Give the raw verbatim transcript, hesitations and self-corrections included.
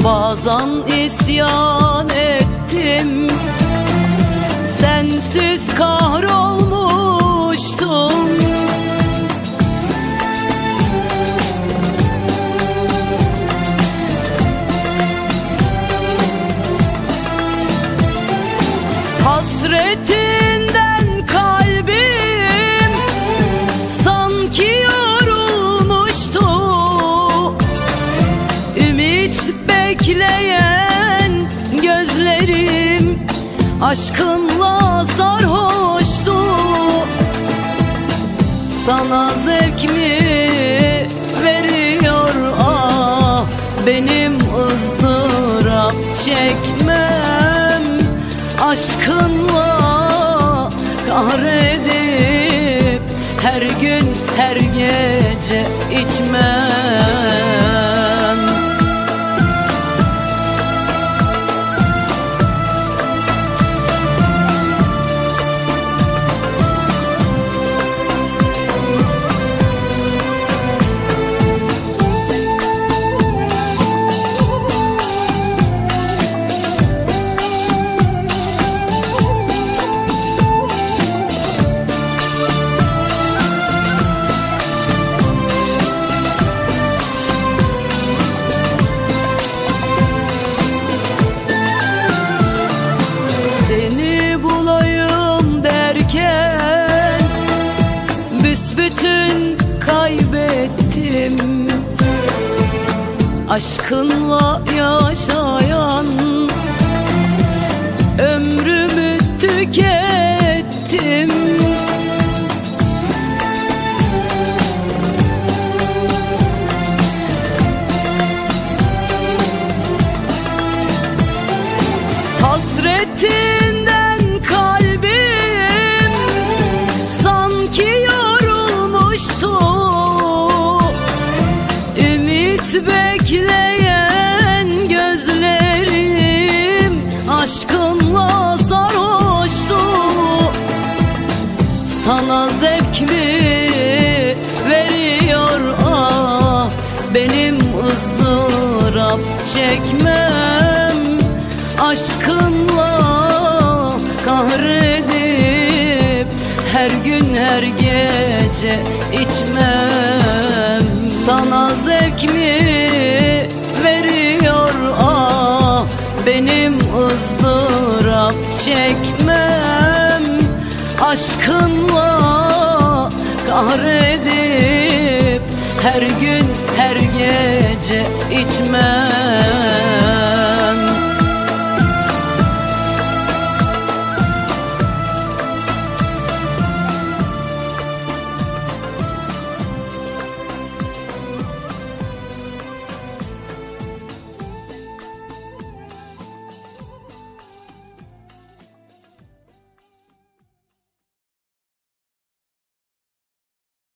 Bazen isyan ettim, sensiz kahrolmuştum. Hasretinden kalbim sanki yorulmuştu. Ümit bekleyen gözlerim aşkınla sarhoştu. Sana zevk mi veriyor ah, benim ızdırap çekmem, aşkınla kahredip her gün her gece içmem. Büsbütün kaybettim. Aşkınla yaşayan ömrümü tükettim. Hasretinden kalbim sanki yorulmuştu. Ümit bekleyen gözlerim aşkınla sarhoştu. Sana zevk mi veriyor ah, benim ızdırap çekmem, aşkınla kahredip her gün her gece içmem. Sana zevk mi veriyor ah, benim ızdırap çekmem, aşkınla kahredip her gün her gece içmem.